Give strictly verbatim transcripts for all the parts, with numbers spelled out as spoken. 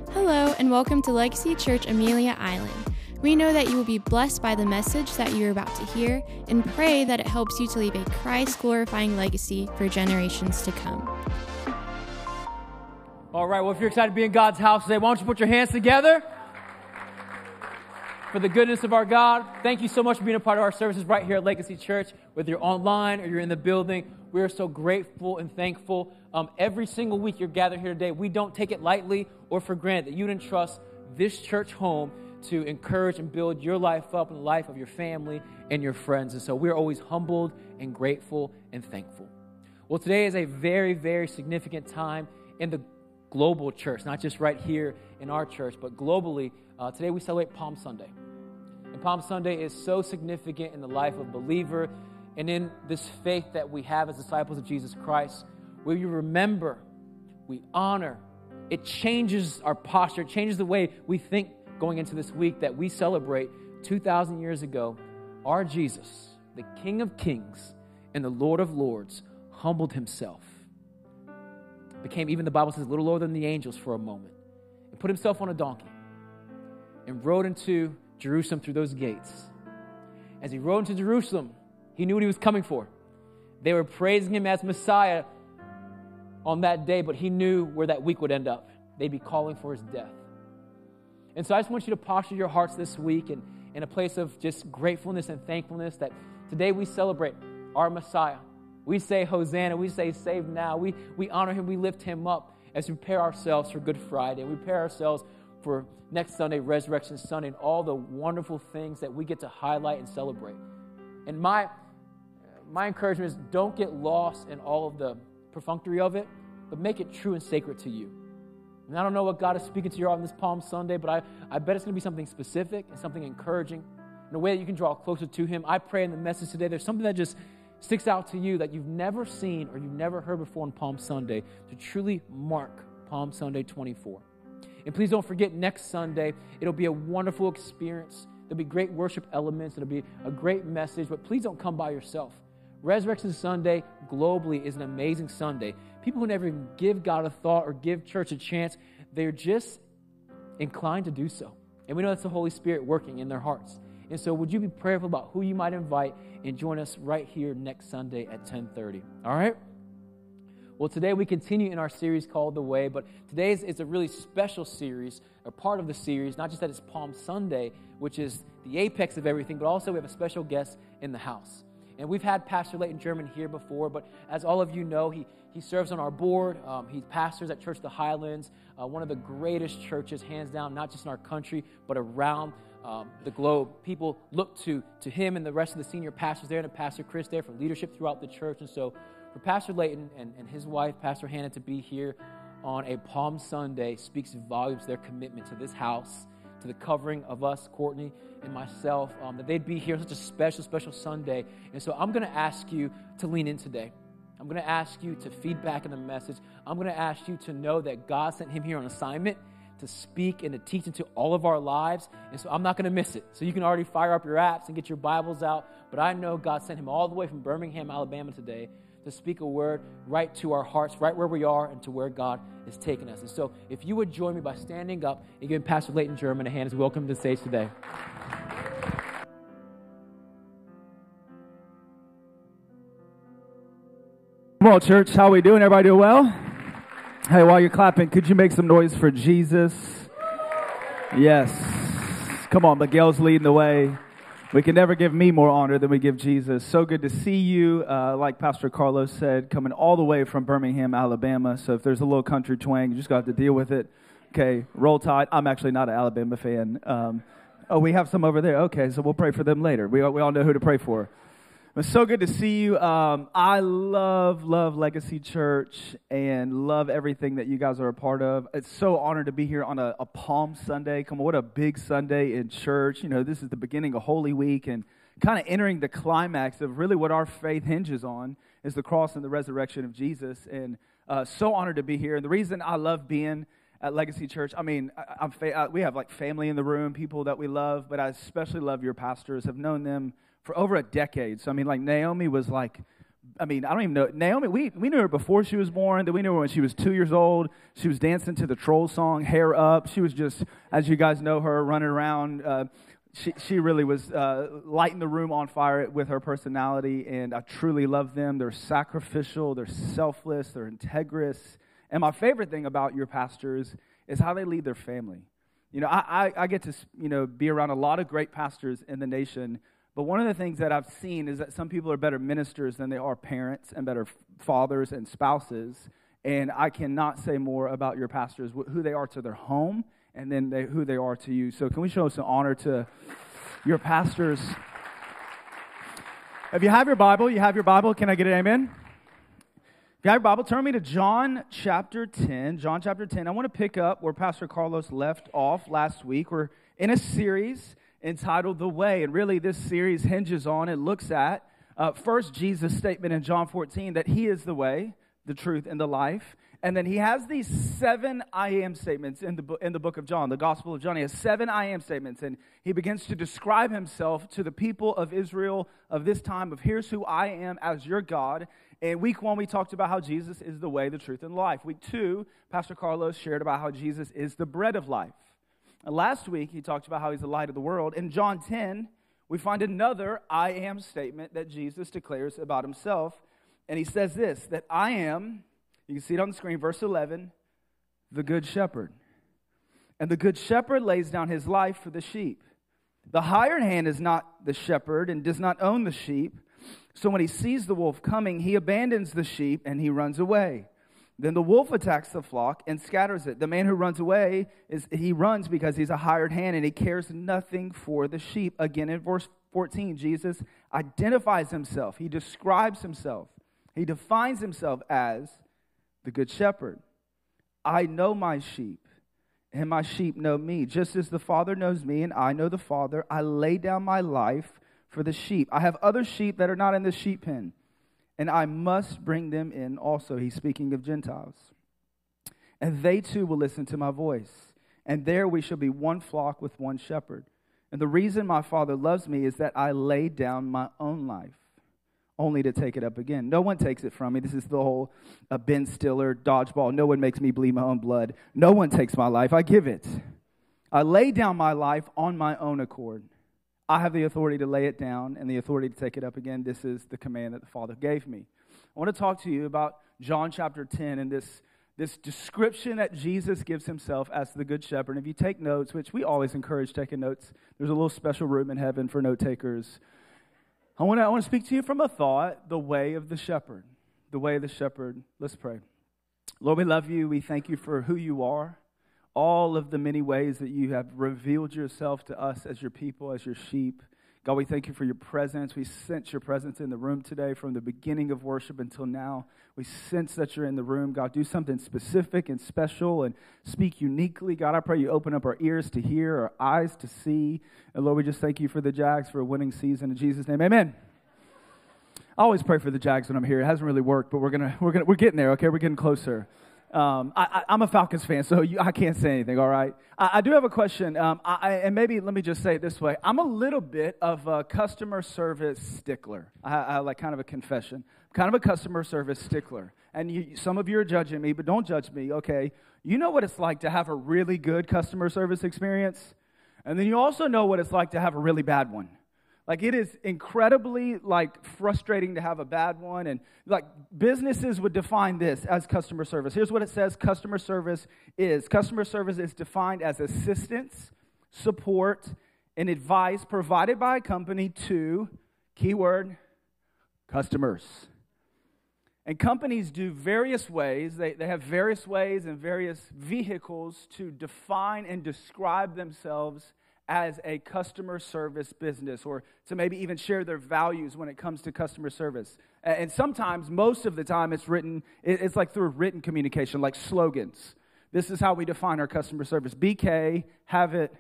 Hello, and welcome to Legacy Church Amelia Island. We know that you will be blessed by the message that you're about to hear and pray that it helps you to leave a Christ-glorifying legacy for generations to come. All right, well, if you're excited to be in God's house today, why don't you put your hands together for the goodness of our God. Thank you so much for being a part of our services right here at Legacy Church. Whether you're online or you're in the building, we are so grateful and thankful. Um, every single week you're gathered here today, we don't take it lightly or for granted that you didn't trust this church home to encourage and build your life up and the life of your family and your friends. And so we're always humbled and grateful and thankful. Well, today is a very, very significant time in the global church, not just right here in our church, but globally. Uh, today we celebrate Palm Sunday. And Palm Sunday is so significant in the life of a believer and in this faith that we have as disciples of Jesus Christ, where we remember, we honor, it changes our posture, it changes the way we think going into this week that we celebrate two thousand years ago, our Jesus, the King of Kings and the Lord of Lords, humbled himself. Became, even the Bible says, a little lower than the angels for a moment, and put himself on a donkey and rode into Jerusalem through those gates. As he rode into Jerusalem, he knew what he was coming for. They were praising him as Messiah on that day, but he knew where that week would end up. They'd be calling for his death. And so I just want you to posture your hearts this week in, in a place of just gratefulness and thankfulness that today we celebrate our Messiah. We say Hosanna, we say save now. We, we honor him, we lift him up as we prepare ourselves for Good Friday. We prepare ourselves for next Sunday, Resurrection Sunday, and all the wonderful things that we get to highlight and celebrate. And my, my encouragement is don't get lost in all of the perfunctory of it, but make it true and sacred to you. And I don't know what God is speaking to you on this Palm Sunday, but I, I bet it's going to be something specific and something encouraging in a way that you can draw closer to him. I pray in the message today there's something that just sticks out to you that you've never seen or you've never heard before on Palm Sunday to truly mark Palm Sunday twenty-four. And please don't forget, next Sunday, it'll be a wonderful experience. There'll be great worship elements. It'll be a great message, but please don't come by yourself. Resurrection Sunday globally is an amazing Sunday. People who never even give God a thought or give church a chance, they're just inclined to do so. And we know that's the Holy Spirit working in their hearts. And so would you be prayerful about who you might invite and join us right here next Sunday at ten thirty. All right? Well, today we continue in our series called The Way, but today is, is a really special series, or part of the series, not just that it's Palm Sunday, which is the apex of everything, but also we have a special guest in the house. And we've had Pastor Leighton German here before, but as all of you know, he, he serves on our board. Um, he pastors at Church of the Highlands, uh, one of the greatest churches, hands down, not just in our country, but around um, the globe. People look to, to him and the rest of the senior pastors there, and Pastor Chris there for leadership throughout the church. And so for Pastor Leighton and, and his wife, Pastor Hannah, to be here on a Palm Sunday speaks volumes to their commitment to this house, to the covering of us, Courtney and myself, um, that they'd be here on such a special, special Sunday. And so I'm going to ask you to lean in today. I'm going to ask you to feedback in the message. I'm going to ask you to know that God sent him here on assignment to speak and to teach into all of our lives. And so I'm not going to miss it. So you can already fire up your apps and get your Bibles out. But I know God sent him all the way from Birmingham, Alabama today to speak a word right to our hearts, right where we are and to where God is taking us. And so if you would join me by standing up and giving Pastor Leighton German a hand as we welcome him to the stage today. Come on, church. How we doing? Everybody doing well? Hey, while you're clapping, could you make some noise for Jesus? Yes. Come on, Miguel's leading the way. We can never give me more honor than we give Jesus. So good to see you. Uh, like Pastor Carlos said, coming all the way from Birmingham, Alabama. So if there's a little country twang, you just got to deal with it. Okay, roll tide. I'm actually not an Alabama fan. Um, oh, we have some over there. Okay, so we'll pray for them later. We all, we all know who to pray for. It's so good to see you. Um, I love, love Legacy Church and love everything that you guys are a part of. It's so honored to be here on a, a Palm Sunday. Come on, what a big Sunday in church. You know, this is the beginning of Holy Week and kind of entering the climax of really what our faith hinges on is the cross and the resurrection of Jesus. And uh, so honored to be here. And the reason I love being at Legacy Church, I mean, I, I'm fa- we have like family in the room, people that we love, but I especially love your pastors. Have known them for over a decade. So, I mean, like, Naomi was like I mean, I don't even know. Naomi, we, we knew her before she was born. Then we knew her when she was two years old. She was dancing to the Troll song, Hair Up. She was just, as you guys know her, running around. Uh, she, she really was uh, lighting the room on fire with her personality, and I truly love them. They're sacrificial. They're selfless. They're integrous. And my favorite thing about your pastors is how they lead their family. You know, I, I, I get to, you know, be around a lot of great pastors in the nation, but one of the things that I've seen is that some people are better ministers than they are parents and better fathers and spouses, and I cannot say more about your pastors, who they are to their home, and then they, who they are to you. So can we show some honor to your pastors? If you have your Bible, you have your Bible, can I get an amen? If you have your Bible, turn me to John chapter ten. John chapter ten. I want to pick up where Pastor Carlos left off last week. We're in a series entitled The Way, and really this series hinges on and looks at uh, first Jesus' statement in John fourteen that he is the way, the truth, and the life. And then he has these seven I am statements in the, bo- in the book of John, the Gospel of John. He has seven I am statements, and he begins to describe himself to the people of Israel of this time of here's who I am as your God. In week one, we talked about how Jesus is the way, the truth, and life. Week two, Pastor Carlos shared about how Jesus is the bread of life. And last week, he talked about how he's the light of the world. In John ten, we find another I am statement that Jesus declares about himself. And he says this, that I am, you can see it on the screen, verse eleven, the good shepherd. And the good shepherd lays down his life for the sheep. The hired hand is not the shepherd and does not own the sheep. So when he sees the wolf coming, he abandons the sheep and he runs away. Then the wolf attacks the flock and scatters it. The man who runs away, is he runs because he's a hired hand and he cares nothing for the sheep. Again, in verse fourteen, Jesus identifies himself. He describes himself. He defines himself as the good shepherd. I know my sheep, and my sheep know me. Just as the Father knows me and I know the Father, I lay down my life for the sheep. I have other sheep that are not in the sheep pen, and I must bring them in also. He's speaking of Gentiles. And they too will listen to my voice. And there we shall be one flock with one shepherd. And the reason my Father loves me is that I lay down my own life, only to take it up again. No one takes it from me. This is the whole uh, Ben Stiller dodgeball. No one makes me bleed my own blood. No one takes my life. I give it. I lay down my life on my own accord. I have the authority to lay it down and the authority to take it up again. This is the command that the Father gave me. I want to talk to you about John chapter ten and this, this description that Jesus gives himself as the good shepherd. And if you take notes, which we always encourage taking notes, there's a little special room in heaven for note takers. I want to I want to speak to you from a thought, the way of the shepherd. The way of the shepherd. Let's pray. Lord, we love you. We thank you for who you are. All of the many ways that you have revealed yourself to us as your people, as your sheep. God, we thank you for your presence. We sense your presence in the room today from the beginning of worship until now. We sense that you're in the room. God, do something specific and special and speak uniquely. God, I pray you open up our ears to hear, our eyes to see. And Lord, we just thank you for the Jags for a winning season. In Jesus' name, amen. I always pray for the Jags when I'm here. It hasn't really worked, but we're gonna we're gonna we're getting there. Okay, we're getting closer. Um, I, I, I'm a Falcons fan, so you, I can't say anything, all right? I, I do have a question, um, I, and maybe let me just say it this way. I'm a little bit of a customer service stickler. I, I like kind of a confession. I'm kind of a customer service stickler. And you, some of you are judging me, but don't judge me, okay? You know what it's like to have a really good customer service experience, and then you also know what it's like to have a really bad one. Like, it is incredibly, like, frustrating to have a bad one. And, like, businesses would define this as customer service. Here's what it says customer service is. Customer service is defined as assistance, support, and advice provided by a company to, keyword, customers. And companies do various ways. They, they have various ways and various vehicles to define and describe themselves as a customer service business, or to maybe even share their values when it comes to customer service. And sometimes, most of the time, it's written, it's like through written communication, like slogans. This is how we define our customer service. B K, have it.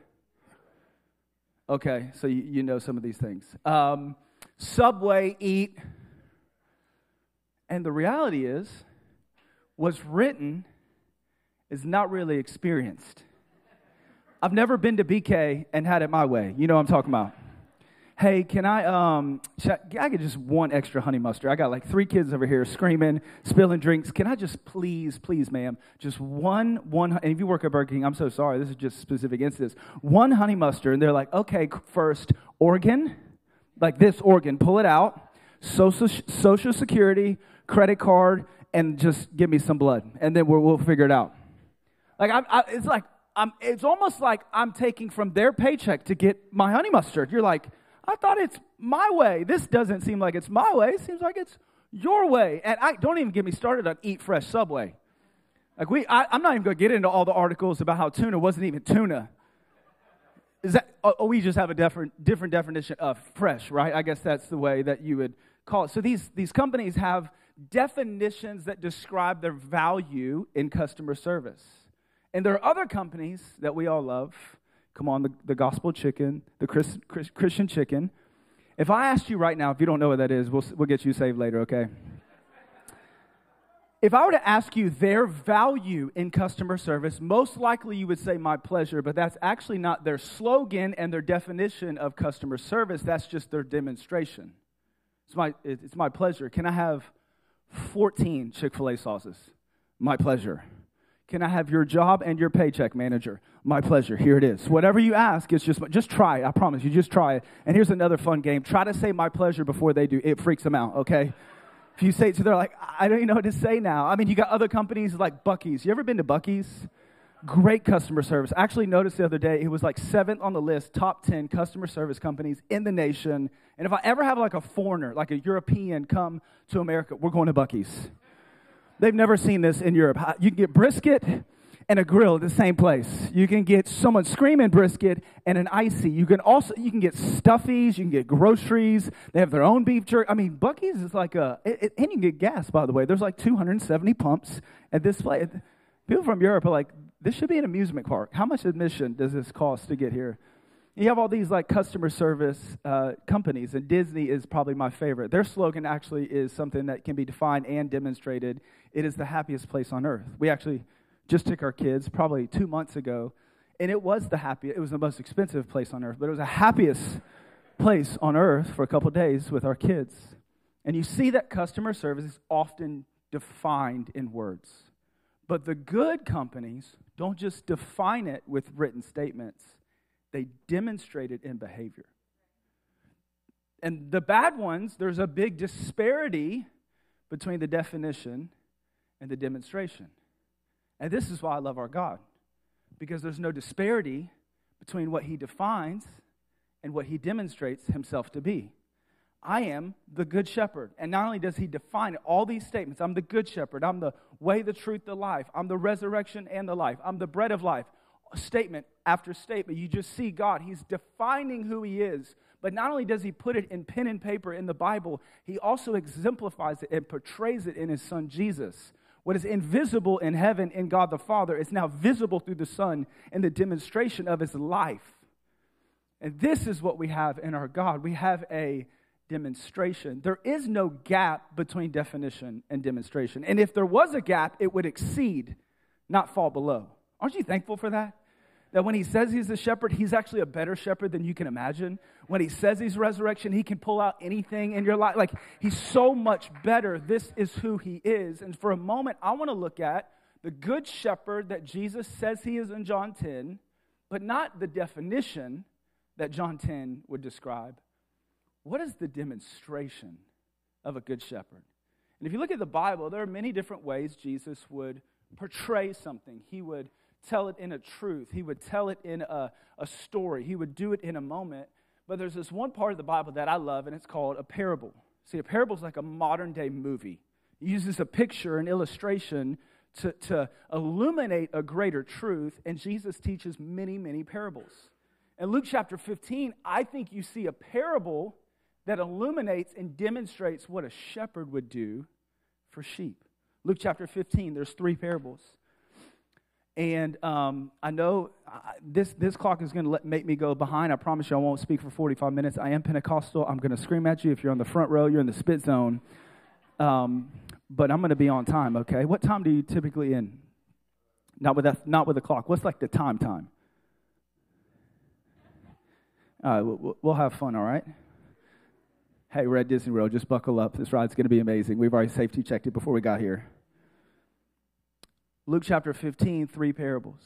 Okay, so you, you know some of these things. Um, Subway, eat. And the reality is, what's written is not really experienced. I've never been to B K and had it my way. You know what I'm talking about. hey, can I, um, should I, I get just one extra honey mustard? I got like three kids over here screaming, spilling drinks. Can I just please, please, ma'am, just one, one, and if you work at Burger King, I'm so sorry, this is just specific instance. One honey mustard, and they're like, okay, first, organ, like this organ, pull it out, social, social security, credit card, and just give me some blood, and then we'll, we'll figure it out. Like, I, I, it's like, I'm, it's almost like I'm taking from their paycheck to get my honey mustard. You're like, I thought it's my way. This doesn't seem like it's my way. It seems like it's your way. And I don't even get me started on Eat Fresh Subway. Like we, I, I'm not even going to get into all the articles about how tuna wasn't even tuna. Is that? Oh, we just have a different different definition of fresh, right? I guess that's the way that you would call it. So these these companies have definitions that describe their value in customer service. And there are other companies that we all love. Come on, the, the gospel chicken, the Chris, Chris, Christian chicken. If I asked you right now, if you don't know what that is, we'll, we'll get you saved later, okay? If I were to ask you their value in customer service, most likely you would say my pleasure, but that's actually not their slogan and their definition of customer service. That's just their demonstration. It's my, it's my pleasure. Can I have fourteen Chick-fil-A sauces? My pleasure. Can I have your job and your paycheck, manager? My pleasure. Here it is. Whatever you ask, it's just, just try it. I promise you, just try it. And here's another fun game. Try to say my pleasure before they do. It freaks them out, okay? If you say it to them, they're like, I don't even know what to say now. I mean, you got other companies like Buc-ee's. You ever been to Buc-ee's? Great customer service. I actually noticed the other day, it was like seventh on the list, top ten customer service companies in the nation. And if I ever have like a foreigner, like a European come to America, we're going to Buc-ee's. They've never seen this in Europe. You can get brisket and a grill at the same place. You can get someone screaming brisket and an icy. You can also you can get stuffies. You can get groceries. They have their own beef jerky. I mean, Buc-ee's is like a, it, it, and you can get gas, by the way. There's like two hundred seventy pumps at this place. People from Europe are like, this should be an amusement park. How much admission does this cost to get here? You have all these like customer service uh, companies, and Disney is probably my favorite. Their slogan actually is something that can be defined and demonstrated. It is the happiest place on earth. We actually just took our kids probably two months ago, and it was the happiest. It was the most expensive place on earth, but it was the happiest place on earth for a couple of days with our kids. And you see that customer service is often defined in words. But the good companies don't just define it with written statements. They demonstrate it in behavior. And the bad ones, there's a big disparity between the definition and the demonstration. And this is why I love our God, because there's no disparity between what he defines and what he demonstrates himself to be. I am the good shepherd. And not only does he define all these statements, I'm the good shepherd, I'm the way, the truth, the life, I'm the resurrection and the life, I'm the bread of life. Statement after statement, you just see God. He's defining who he is. But not only does he put it in pen and paper in the Bible, he also exemplifies it and portrays it in his son Jesus. What is invisible in heaven in God the Father is now visible through the Son in the demonstration of his life. And this is what we have in our God. We have a demonstration. There is no gap between definition and demonstration. And if there was a gap, it would exceed, not fall below. Aren't you thankful for that? That when he says he's a shepherd, he's actually a better shepherd than you can imagine. When he says he's resurrection, he can pull out anything in your life. Like, he's so much better. This is who he is. And for a moment, I want to look at the good shepherd that Jesus says he is in John ten, but not the definition that John ten would describe. What is the demonstration of a good shepherd? And if you look at the Bible, there are many different ways Jesus would portray something. He would tell it in a truth. He would tell it in a, a story. He would do it in a moment. But there's this one part of the Bible that I love, and it's called a parable. See, a parable is like a modern-day movie. It uses a picture, an illustration, to, to illuminate a greater truth, and Jesus teaches many, many parables. In Luke chapter fifteen, I think you see a parable that illuminates and demonstrates what a shepherd would do for sheep. Luke chapter fifteen, there's three parables. And um, I know uh, this this clock is going to make me go behind. I promise you I won't speak for forty-five minutes. I am Pentecostal. I'm going to scream at you if you're on the front row. You're in the spit zone. Um, but I'm going to be on time, okay? What time do you typically end? Not with that, not with the clock. What's like the time time? All right, we'll, we'll have fun, all right? Hey, we're at Disney World. Just buckle up. This ride's going to be amazing. We've already safety checked it before we got here. Luke chapter fifteen, three parables.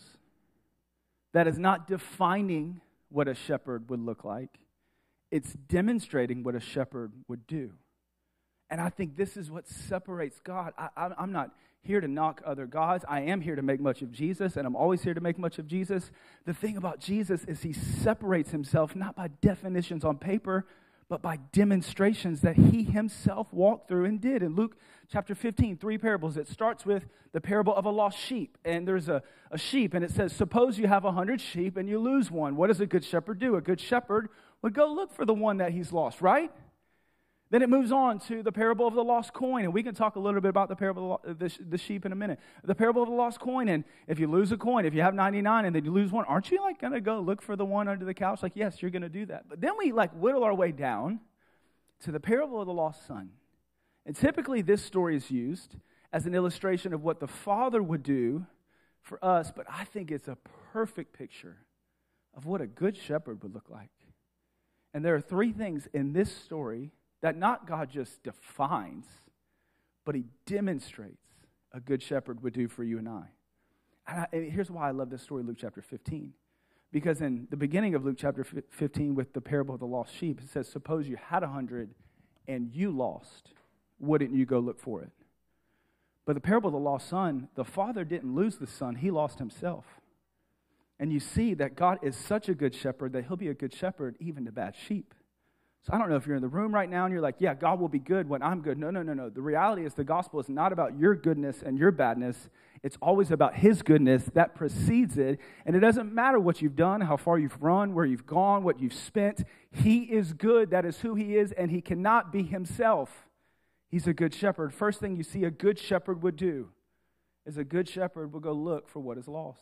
That is not defining what a shepherd would look like. It's demonstrating what a shepherd would do. And I think this is what separates God. I, I'm not here to knock other gods. I am here to make much of Jesus, and I'm always here to make much of Jesus. The thing about Jesus is he separates himself not by definitions on paper, but by demonstrations that he himself walked through and did. In Luke chapter fifteen, three parables. It starts with the parable of a lost sheep. And there's a, a sheep, and it says, suppose you have a hundred sheep and you lose one. What does a good shepherd do? A good shepherd would go look for the one that he's lost, right? Then it moves on to the parable of the lost coin, and we can talk a little bit about the parable of the, the sheep in a minute. The parable of the lost coin, and if you lose a coin, if you have ninety-nine and then you lose one, aren't you like going to go look for the one under the couch? Like, yes, you're going to do that. But then we like whittle our way down to the parable of the lost son. And typically this story is used as an illustration of what the Father would do for us, but I think it's a perfect picture of what a good shepherd would look like. And there are three things in this story that not God just defines, but he demonstrates a good shepherd would do for you and I. And, I, and here's why I love this story, Luke chapter fifteen. Because in the beginning of Luke chapter fifteen with the parable of the lost sheep, it says, suppose you had a hundred and you lost, wouldn't you go look for it? But the parable of the lost son, the father didn't lose the son, he lost himself. And you see that God is such a good shepherd that he'll be a good shepherd even to bad sheep. So I don't know if you're in the room right now and you're like, yeah, God will be good when I'm good. No, no, no, no. The reality is the gospel is not about your goodness and your badness. It's always about his goodness that precedes it. And it doesn't matter what you've done, how far you've run, where you've gone, what you've spent. He is good. That is who he is, and he cannot be himself. He's a good shepherd. First thing you see a good shepherd would do is a good shepherd will go look for what is lost.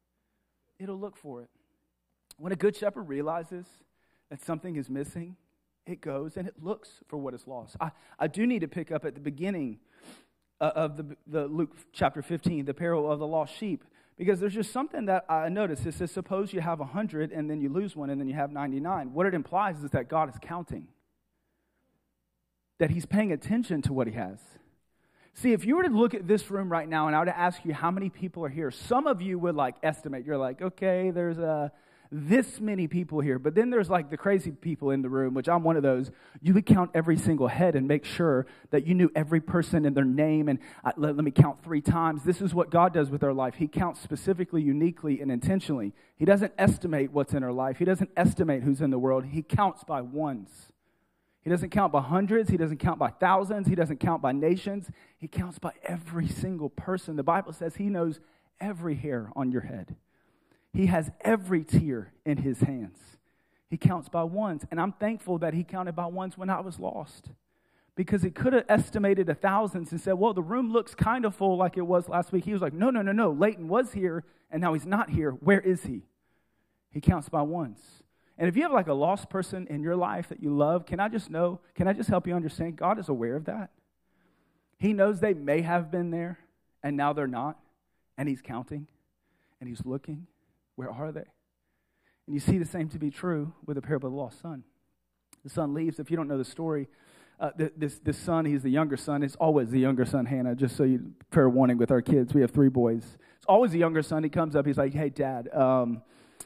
It'll look for it. When a good shepherd realizes that something is missing, it goes and it looks for what is lost. I, I do need to pick up at the beginning uh, of the, the Luke chapter fifteen, the parable of the lost sheep, because there's just something that I noticed. It says, suppose you have a hundred and then you lose one and then you have ninety-nine. What it implies is that God is counting, that he's paying attention to what he has. See, if you were to look at this room right now and I were to ask you how many people are here, some of you would like estimate. You're like, okay, there's a... this many people here, but then there's like the crazy people in the room, which I'm one of those. You would count every single head and make sure that you knew every person and their name, and uh, let, let me count three times. This is what God does with our life. He counts specifically, uniquely, and intentionally. He doesn't estimate what's in our life. He doesn't estimate who's in the world. He counts by ones. He doesn't count by hundreds. He doesn't count by thousands. He doesn't count by nations. He counts by every single person. The Bible says he knows every hair on your head. He has every tear in his hands. He counts by ones. And I'm thankful that he counted by ones when I was lost. Because he could have estimated the thousands and said, well, the room looks kind of full like it was last week. He was like, no, no, no, no. Leighton was here, and now he's not here. Where is he? He counts by ones. And if you have like a lost person in your life that you love, can I just know, can I just help you understand? God is aware of that. He knows they may have been there, and now they're not. And he's counting, and he's looking. Where are they? And you see the same to be true with the parable of the lost son. The son leaves. If you don't know the story, uh, this, this son, he's the younger son. It's always the younger son, Hannah, just so you, fair warning with our kids. We have three boys. It's always the younger son. He comes up. He's like, hey, Dad, um,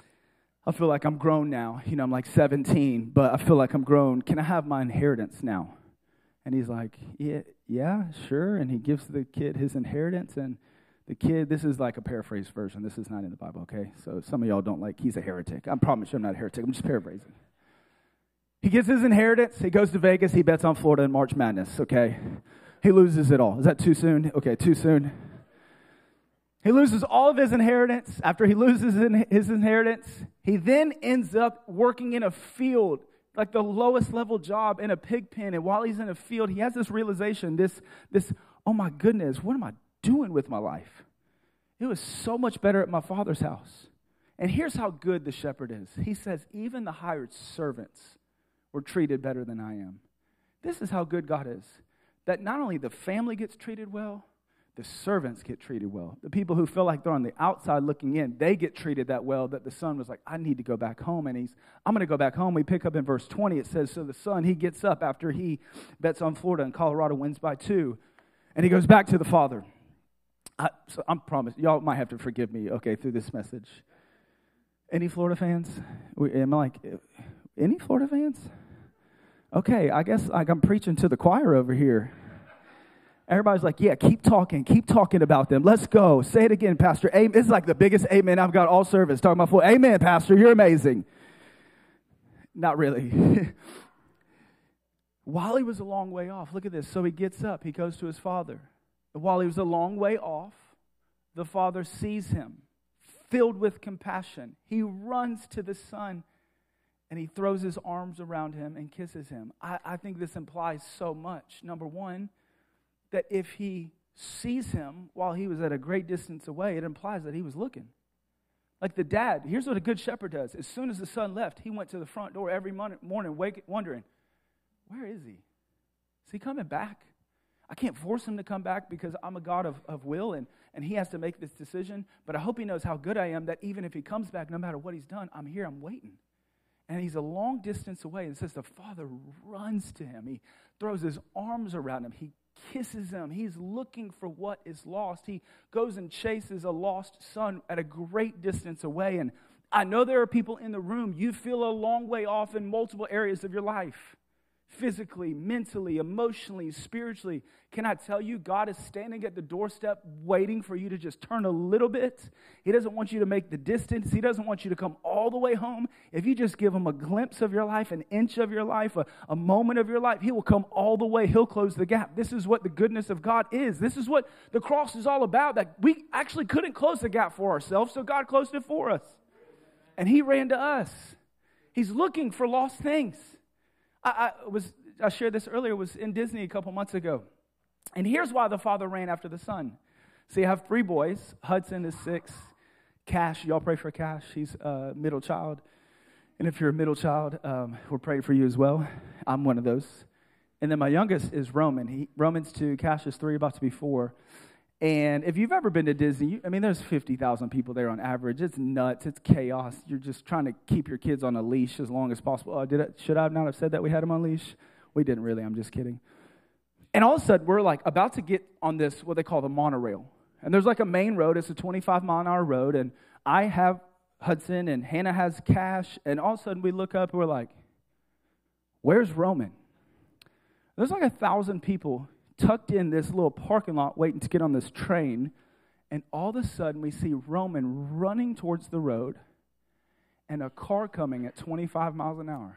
I feel like I'm grown now. You know, I'm like seventeen, but I feel like I'm grown. Can I have my inheritance now? And he's like, yeah, yeah, sure. And he gives the kid his inheritance, and the kid, this is like a paraphrase version. This is not in the Bible, okay? So some of y'all don't like, he's a heretic. I promise you I'm not a heretic. I'm just paraphrasing. He gets his inheritance. He goes to Vegas. He bets on Florida in March Madness, okay? He loses it all. Is that too soon? Okay, too soon. He loses all of his inheritance. After he loses his inheritance, he then ends up working in a field, like the lowest level job in a pig pen. And while he's in a field, he has this realization, this, this, oh my goodness, what am I doing with my life? It was so much better at my father's house. And here's how good the shepherd is. He says, even the hired servants were treated better than I am. This is how good God is. That not only the family gets treated well, The servants get treated well. The people who feel like they're on the outside looking in, they get treated that well that the son was like, I need to go back home. And he's, I'm going to go back home. We pick up in verse twenty. It says, so the son, he gets up after he bets on Florida and Colorado wins by two. And he goes back to the father. I, so I'm promised, y'all might have to forgive me, okay, through this message. Any Florida fans? Am I like, any Florida fans? Okay, I guess like I'm preaching to the choir over here. Everybody's like, yeah, keep talking. Keep talking about them. Let's go. Say it again, Pastor. Amen. This is like the biggest amen I've got all service. Talking about Florida. Amen, Pastor. You're amazing. Not really. While he was a long way off, look at this. So he gets up. He goes to his father. While he was a long way off, the father sees him, filled with compassion. He runs to the son, and he throws his arms around him and kisses him. I, I think this implies so much. Number one, that if he sees him while he was at a great distance away, it implies that he was looking. Like the dad, here's what a good shepherd does. As soon as the son left, he went to the front door every morning wake, wondering, where is he? Is he coming back? I can't force him to come back because I'm a God of, of will, and, and he has to make this decision. But I hope he knows how good I am, that even if he comes back, no matter what he's done, I'm here, I'm waiting. And he's a long distance away. And it says the father runs to him. He throws his arms around him. He kisses him. He's looking for what is lost. He goes and chases a lost son at a great distance away. And I know there are people in the room, you feel a long way off in multiple areas of your life. Physically, mentally, emotionally, spiritually. Can I tell you, God is standing at the doorstep waiting for you to just turn a little bit. He doesn't want you to make the distance. He doesn't want you to come all the way home. If you just give him a glimpse of your life, an inch of your life, a, a moment of your life, he will come all the way. He'll close the gap. This is what the goodness of God is. This is what the cross is all about, that we actually couldn't close the gap for ourselves, so God closed it for us. And he ran to us. He's looking for lost things. I, I was I shared this earlier, was in Disney a couple months ago. And here's why the father ran after the son. See, I have three boys. Hudson is six. Cash, y'all pray for Cash. He's a middle child. And if you're a middle child, um, we're praying for you as well. I'm one of those. And then my youngest is Roman. He, Roman's two, Cash is three, about to be four. And if you've ever been to Disney, you, I mean, there's fifty thousand people there on average. It's nuts. It's chaos. You're just trying to keep your kids on a leash as long as possible. Oh, did I, should I not have said that we had them on leash? We didn't really. I'm just kidding. And all of a sudden, we're like about to get on this, what they call the monorail. And there's like a main road. It's a twenty-five mile an hour road. And I have Hudson and Hannah has Cash. And all of a sudden, we look up and we're like, where's Roman? There's like a thousand people tucked in this little parking lot waiting to get on this train, and all of a sudden we see Roman running towards the road and a car coming at twenty-five miles an hour.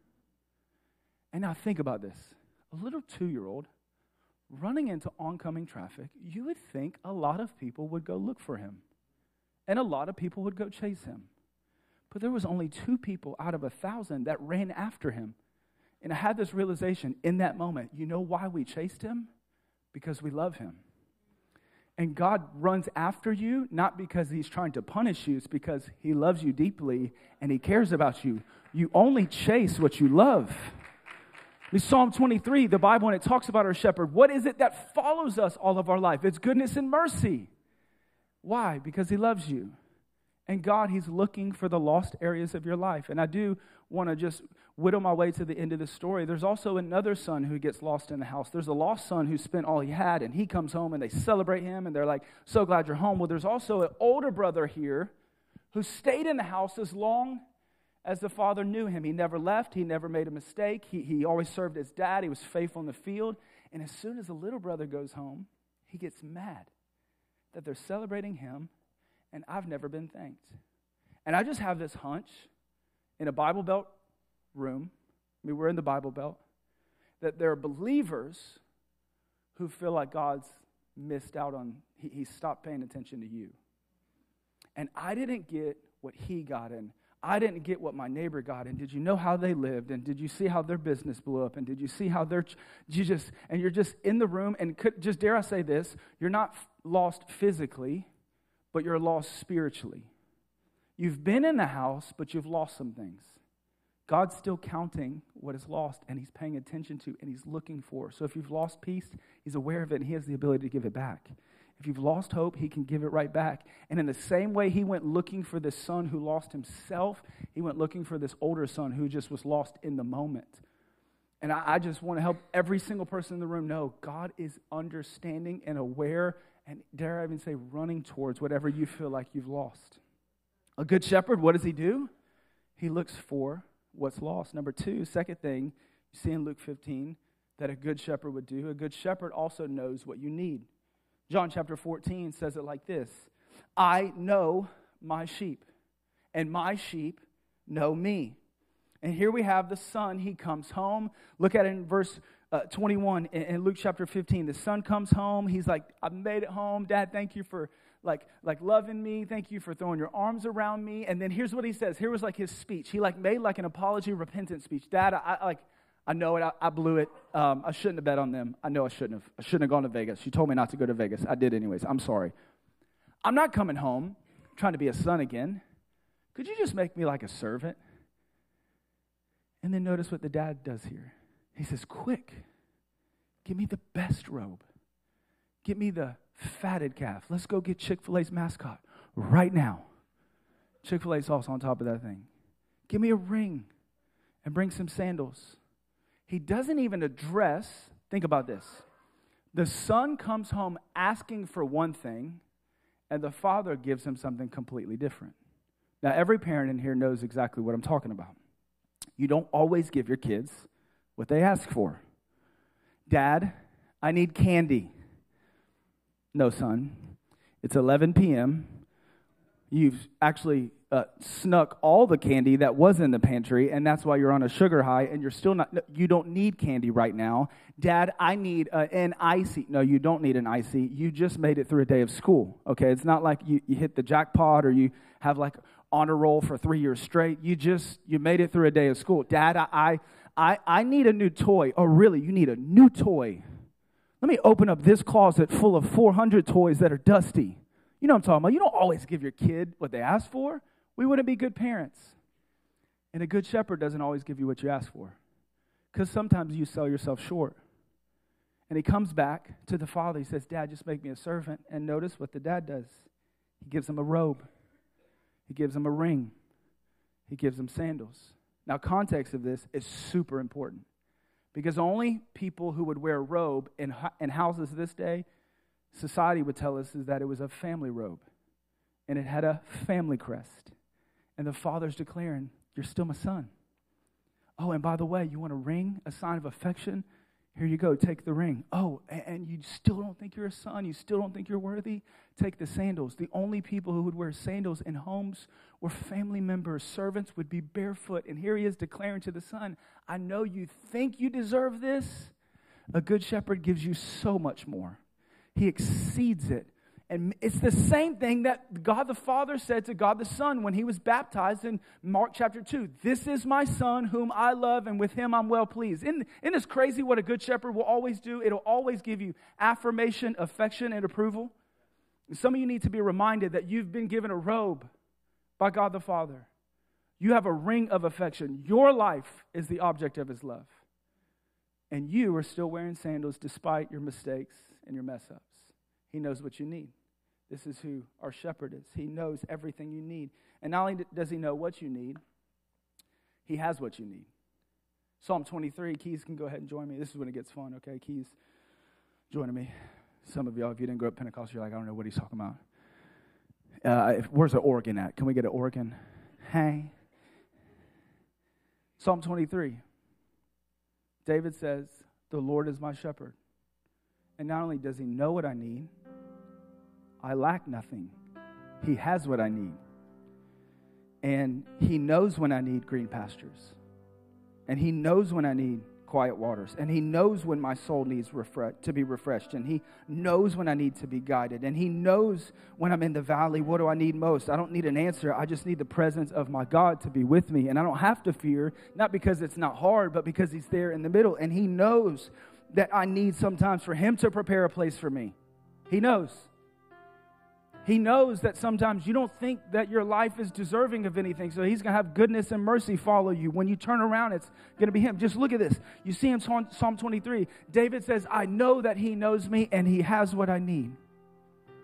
And now think about this. A little two-year-old running into oncoming traffic, you would think a lot of people would go look for him, and a lot of people would go chase him. But there was only two people out of a thousand that ran after him. And I had this realization in that moment. You know why we chased him? Because we love him. And God runs after you, not because he's trying to punish you. It's because he loves you deeply and he cares about you. You only chase what you love. In Psalm twenty-three, the Bible, when it talks about our shepherd, what is it that follows us all of our life? It's goodness and mercy. Why? Because he loves you. And God, he's looking for the lost areas of your life. And I do want to just whittle my way to the end of the story. There's also another son who gets lost in the house. There's a lost son who spent all he had, and he comes home, and they celebrate him, and they're like, so glad you're home. Well, there's also an older brother here who stayed in the house as long as the father knew him. He never left. He never made a mistake. He, he always served his dad. He was faithful in the field. And as soon as the little brother goes home, he gets mad that they're celebrating him, and I've never been thanked. And I just have this hunch in a Bible Belt room, I mean, we're in the Bible Belt, that there are believers who feel like God's missed out on, he, he stopped paying attention to you. And I didn't get what he got, and I didn't get what my neighbor got. And did you know how they lived? And did you see how their business blew up? And did you see how their, you just, and you're just in the room, and could, just dare I say this, you're not lost physically, but you're lost spiritually. You've been in the house, but you've lost some things. God's still counting what is lost, and he's paying attention to, and he's looking for. So if you've lost peace, he's aware of it, and he has the ability to give it back. If you've lost hope, he can give it right back. And in the same way he went looking for this son who lost himself, he went looking for this older son who just was lost in the moment. And I, I just want to help every single person in the room know God is understanding and aware and, dare I even say, running towards whatever you feel like you've lost. A good shepherd, what does he do? He looks for what's lost. Number two, second thing you see in Luke fifteen that a good shepherd would do, a good shepherd also knows what you need. John chapter fourteen says it like this: I know my sheep, and my sheep know me. And here we have the son. He comes home. Look at it in verse uh, twenty-one in, in Luke chapter fifteen. The son comes home. He's like, I made it home. Dad, thank you for like like loving me. Thank you for throwing your arms around me. And then here's what he says. Here was like his speech. He like made like an apology, repentant speech. Dad, I, I like I know it. I, I blew it. Um, I shouldn't have bet on them. I know I shouldn't have. I shouldn't have gone to Vegas. She told me not to go to Vegas. I did anyways. I'm sorry. I'm not coming home trying to be a son again. Could you just make me like a servant? And then notice what the dad does here. He says, quick, give me the best robe. Get me the fatted calf. Let's go get Chick-fil-A's mascot right now. Chick-fil-A sauce on top of that thing. Give me a ring and bring some sandals. He doesn't even address, think about this. The son comes home asking for one thing, and the father gives him something completely different. Now, every parent in here knows exactly what I'm talking about. You don't always give your kids what they ask for. Dad, I need candy. No, son. It's eleven p.m. You've actually uh, snuck all the candy that was in the pantry, and that's why you're on a sugar high, and you're still not, you don't need candy right now. Dad, I need uh, an icy. No, you don't need an icy. You just made it through a day of school, okay? It's not like you, you hit the jackpot or you have like honor roll for three years straight. You just, you made it through a day of school. Dad, I, I, I need a new toy. Oh, really? You need a new toy? Let me open up this closet full of four hundred toys that are dusty. You know what I'm talking about. You don't always give your kid what they ask for. We wouldn't be good parents. And a good shepherd doesn't always give you what you ask for, because sometimes you sell yourself short. And he comes back to the father. He says, Dad, just make me a servant. And notice what the dad does. He gives him a robe. He gives him a ring. He gives him sandals. Now, context of this is super important, because only people who would wear a robe in, in houses this day, society would tell us, is that it was a family robe, and it had a family crest. And the father's declaring, you're still my son. Oh, and by the way, you want a ring, a sign of affection? Here you go, take the ring. Oh, and you still don't think you're a son? You still don't think you're worthy? Take the sandals. The only people who would wear sandals in homes were family members. Servants would be barefoot. And here he is declaring to the son, I know you think you deserve this. A good shepherd gives you so much more. He exceeds it. And it's the same thing that God the Father said to God the Son when he was baptized in Mark chapter two. This is my son whom I love, and with him I'm well pleased. Isn't, isn't this crazy what a good shepherd will always do? It'll always give you affirmation, affection, and approval. And some of you need to be reminded that you've been given a robe by God the Father. You have a ring of affection. Your life is the object of his love. And you are still wearing sandals despite your mistakes and your mess ups. He knows what you need. This is who our shepherd is. He knows everything you need. And not only does he know what you need, he has what you need. Psalm twenty-three, Keys can go ahead and join me. This is when it gets fun, okay? Keys, joining me. Some of y'all, if you didn't grow up Pentecostal, you're like, I don't know what he's talking about. Uh, if, where's the organ at? Can we get an organ? Hey. Psalm twenty-three. David says, the Lord is my shepherd. And not only does he know what I need, I lack nothing. He has what I need. And he knows when I need green pastures. And he knows when I need quiet waters. And he knows when my soul needs refre- to be refreshed. And he knows when I need to be guided. And he knows when I'm in the valley, what do I need most? I don't need an answer. I just need the presence of my God to be with me. And I don't have to fear, not because it's not hard, but because he's there in the middle. And he knows that I need sometimes for him to prepare a place for me. He knows. He knows that sometimes you don't think that your life is deserving of anything. So he's going to have goodness and mercy follow you. When you turn around, it's going to be him. Just look at this. You see in Psalm twenty-three, David says, I know that he knows me and he has what I need.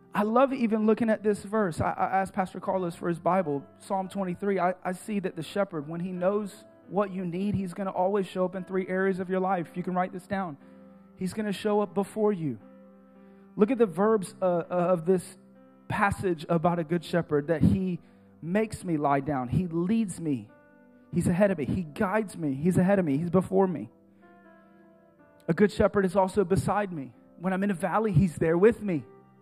I love even looking at this verse. I, I asked Pastor Carlos for his Bible, Psalm twenty-three. I, I see that the shepherd, when he knows what you need, he's going to always show up in three areas of your life. You can write this down. He's going to show up before you. Look at the verbs uh, of this passage about a good shepherd, that he makes me lie down. He leads me. He's ahead of me. He guides me. He's ahead of me. He's before me. A good shepherd is also beside me. When I'm in a valley, he's there with me.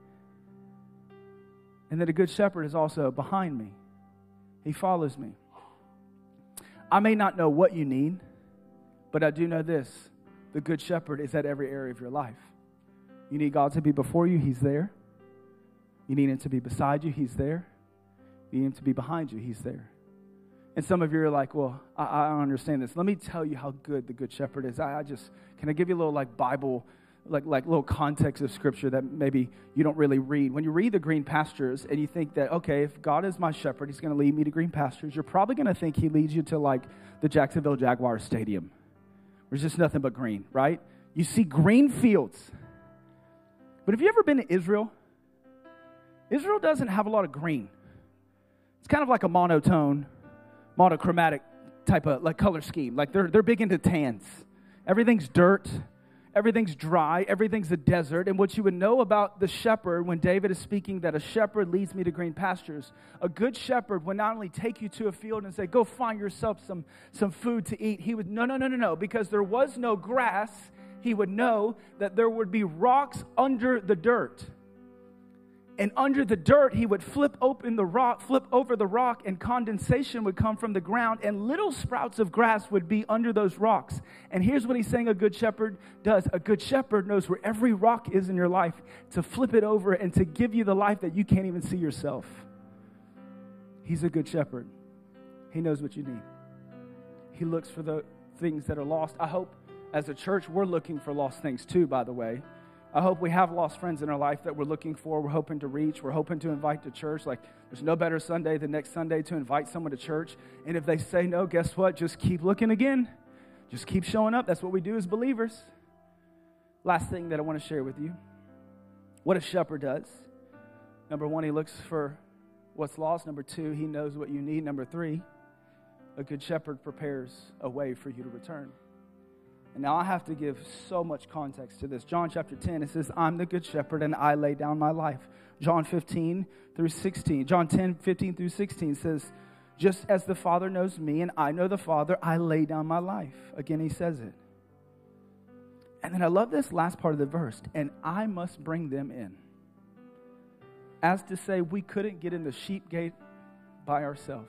And that a good shepherd is also behind me. He follows me. I may not know what you need, but I do know this. The good shepherd is at every area of your life. You need God to be before you, he's there. You need him to be beside you, he's there. You need him to be behind you, he's there. And some of you are like, well, I, I don't understand this. Let me tell you how good the good shepherd is. I, I just, can I give you a little like Bible, like like little context of scripture that maybe you don't really read. When you read the green pastures and you think that, okay, if God is my shepherd, he's going to lead me to green pastures, you're probably going to think he leads you to like the Jacksonville Jaguars stadium. There's just nothing but green, right? You see green fields. But have you ever been to Israel? Israel doesn't have a lot of green. It's kind of like a monotone, monochromatic type of like color scheme. Like they're they're big into tans. Everything's dirt. Everything's dry. Everything's a desert. And what you would know about the shepherd when David is speaking that a shepherd leads me to green pastures, a good shepherd would not only take you to a field and say, go find yourself some, some food to eat. He would, no, no, no, no, no. Because there was no grass, he would know that there would be rocks under the dirt. And under the dirt, he would flip open the rock, flip over the rock, and condensation would come from the ground, and little sprouts of grass would be under those rocks. And here's what he's saying a good shepherd does. A good shepherd knows where every rock is in your life to flip it over and to give you the life that you can't even see yourself. He's a good shepherd. He knows what you need. He looks for the things that are lost. I hope as a church, we're looking for lost things too, by the way. I hope we have lost friends in our life that we're looking for, we're hoping to reach, we're hoping to invite to church. Like, there's no better Sunday than next Sunday to invite someone to church. And if they say no, guess what? Just keep looking again. Just keep showing up. That's what we do as believers. Last thing that I want to share with you. What a shepherd does. Number one, he looks for what's lost. Number two, he knows what you need. Number three, a good shepherd prepares a way for you to return. And now I have to give so much context to this. John chapter ten, it says, I'm the good shepherd and I lay down my life. John fifteen through sixteen. John ten, fifteen through sixteen says, just as the Father knows me and I know the Father, I lay down my life. Again, he says it. And then I love this last part of the verse. And I must bring them in. As to say, we couldn't get in the sheep gate by ourselves.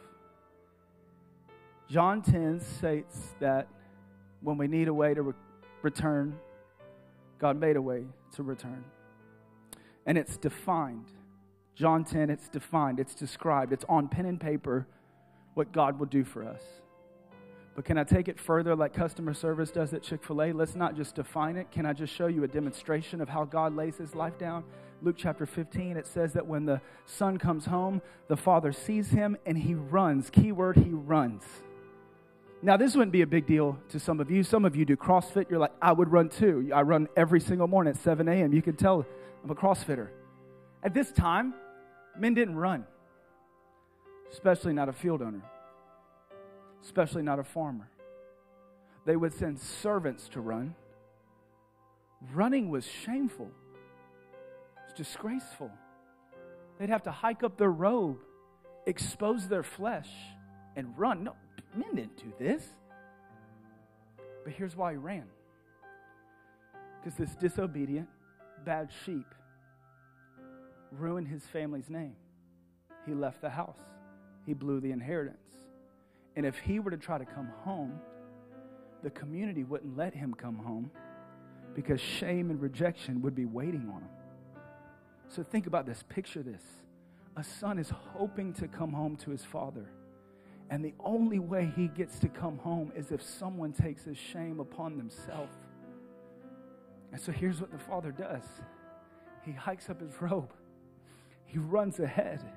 John ten states that when we need a way to re- return, God made a way to return. And it's defined. John ten, it's defined, it's described, it's on pen and paper what God will do for us. But can I take it further like customer service does at Chick-fil-A? Let's not just define it. Can I just show you a demonstration of how God lays his life down? Luke chapter fifteen, it says that when the son comes home, the father sees him and he runs. Keyword, he runs. Now, this wouldn't be a big deal to some of you. Some of you do CrossFit. You're like, I would run too. I run every single morning at seven a.m. You can tell I'm a CrossFitter. At this time, men didn't run, especially not a field owner, especially not a farmer. They would send servants to run. Running was shameful. It's disgraceful. They'd have to hike up their robe, expose their flesh, and run. No. Men didn't do this. But here's why he ran. Because this disobedient, bad sheep ruined his family's name. He left the house. He blew the inheritance. And if he were to try to come home, the community wouldn't let him come home because shame and rejection would be waiting on him. So think about this. Picture this. A son is hoping to come home to his father. And the only way he gets to come home is if someone takes his shame upon themselves. And so here's what the father does. He hikes up his robe. He runs ahead.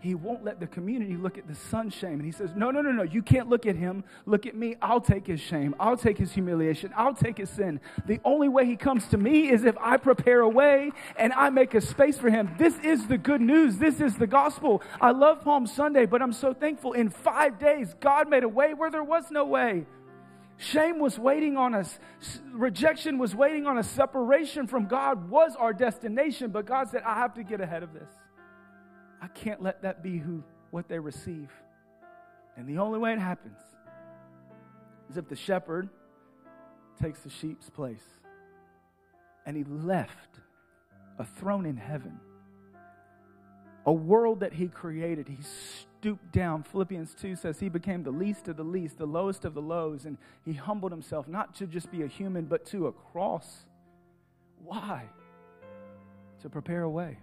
he won't let the community look at the son's shame. And he says, no, no, no, no, you can't look at him. Look at me. I'll take his shame. I'll take his humiliation. I'll take his sin. The only way he comes to me is if I prepare a way and I make a space for him. This is the good news. This is the gospel. I love Palm Sunday, but I'm so thankful. In five days, God made a way where there was no way. Shame was waiting on us. Rejection was waiting on us. Separation from God was our destination. But God said, I have to get ahead of this. I can't let that be who what they receive. And the only way it happens is if the shepherd takes the sheep's place. And he left a throne in heaven, a world that he created. He stooped down. Philippians two says he became the least of the least, the lowest of the lows, and he humbled himself not to just be a human, but to a cross. Why? To prepare a way.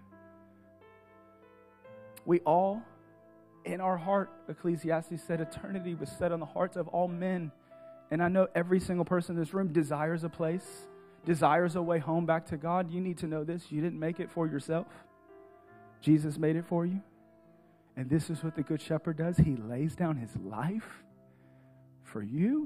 We all, in our heart, Ecclesiastes said, eternity was set on the hearts of all men. And I know every single person in this room desires a place, desires a way home back to God. You need to know this. You didn't make it for yourself. Jesus made it for you. And this is what the Good Shepherd does. He lays down his life for you.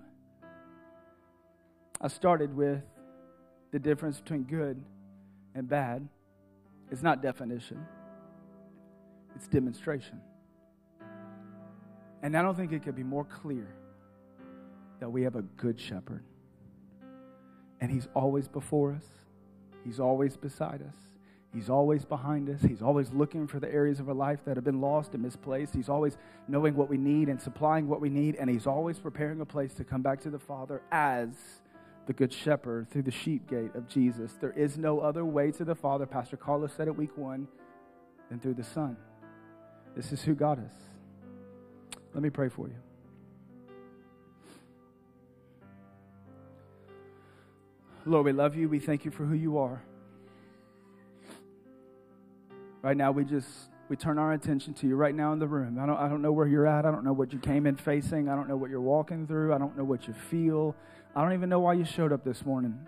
I started with the difference between good and bad. It's not definition. It's demonstration. And I don't think it could be more clear that we have a good shepherd. And he's always before us. He's always beside us. He's always behind us. He's always looking for the areas of our life that have been lost and misplaced. He's always knowing what we need and supplying what we need. And he's always preparing a place to come back to the Father as the good shepherd through the sheep gate of Jesus. There is no other way to the Father, Pastor Carlos said it week one, than through the Son. This is who God is. Let me pray for you. Lord, we love you. We thank you for who you are. Right now, we just, we turn our attention to you right now in the room. I don't, I don't know where you're at. I don't know what you came in facing. I don't know what you're walking through. I don't know what you feel. I don't even know why you showed up this morning.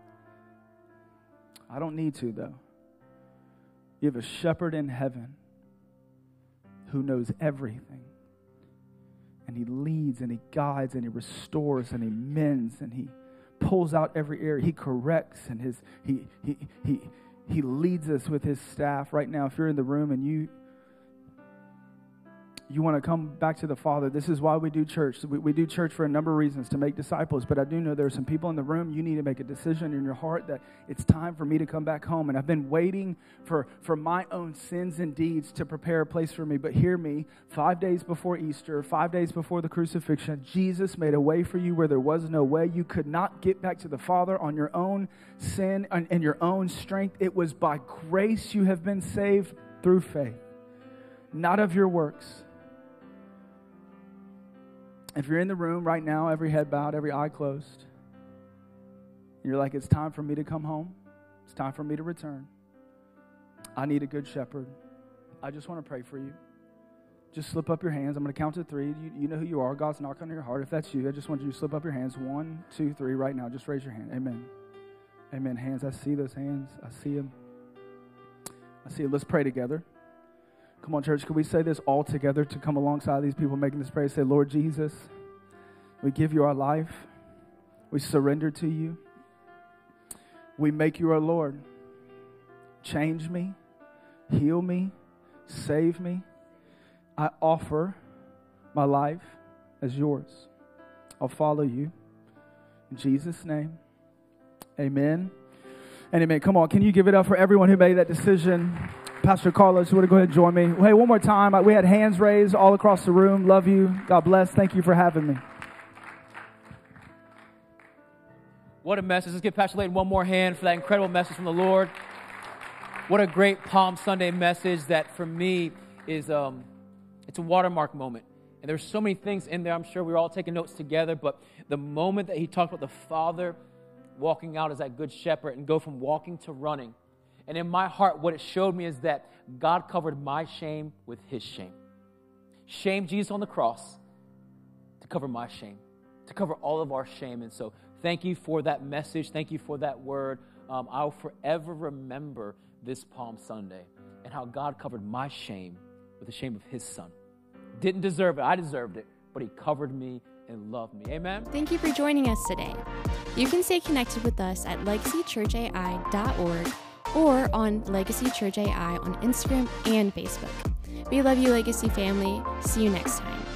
I don't need to, though. You have a shepherd in heaven who knows everything. And he leads and he guides and he restores and he mends and he pulls out every area. He corrects and his he he he he leads us with his staff. Right now, if you're in the room and you you want to come back to the Father, this is why we do church. We, we do church for a number of reasons, to make disciples. But I do know there are some people in the room, you need to make a decision in your heart that it's time for me to come back home. And I've been waiting for, for my own sins and deeds to prepare a place for me. But hear me, five days before Easter, five days before the crucifixion, Jesus made a way for you where there was no way. You could not get back to the Father on your own sin and, and your own strength. It was by grace you have been saved through faith, not of your works. If you're in the room right now, every head bowed, every eye closed, you're like, it's time for me to come home. It's time for me to return. I need a good shepherd. I just want to pray for you. Just slip up your hands. I'm going to count to three. You, you know who you are. God's knocking on your heart. If that's you, I just want you to slip up your hands. One, two, three, right now. Just raise your hand. Amen. Amen. Hands. I see those hands. I see them. I see them. Let's pray together. Come on, church, can we say this all together to come alongside these people making this prayer? Say, Lord Jesus, we give you our life. We surrender to you. We make you our Lord. Change me, heal me, save me. I offer my life as yours. I'll follow you. In Jesus' name, amen and amen. Come on, can you give it up for everyone who made that decision? Pastor Carlos, you want to go ahead and join me? Hey, one more time. We had hands raised all across the room. Love you. God bless. Thank you for having me. What a message. Let's give Pastor Layton one more hand for that incredible message from the Lord. What a great Palm Sunday message that for me is, um, it's a watermark moment. And there's so many things in there. I'm sure we were all taking notes together, but the moment that he talked about the Father walking out as that good shepherd and go from walking to running. And in my heart, what it showed me is that God covered my shame with his shame. Shame Jesus on the cross to cover my shame, to cover all of our shame. And so thank you for that message. Thank you for that word. Um, I'll forever remember this Palm Sunday and how God covered my shame with the shame of his son. Didn't deserve it. I deserved it, but he covered me and loved me. Amen? Thank you for joining us today. You can stay connected with us at legacy church a i dot org or on Legacy Church A I on Instagram and Facebook. We love you, Legacy family. See you next time.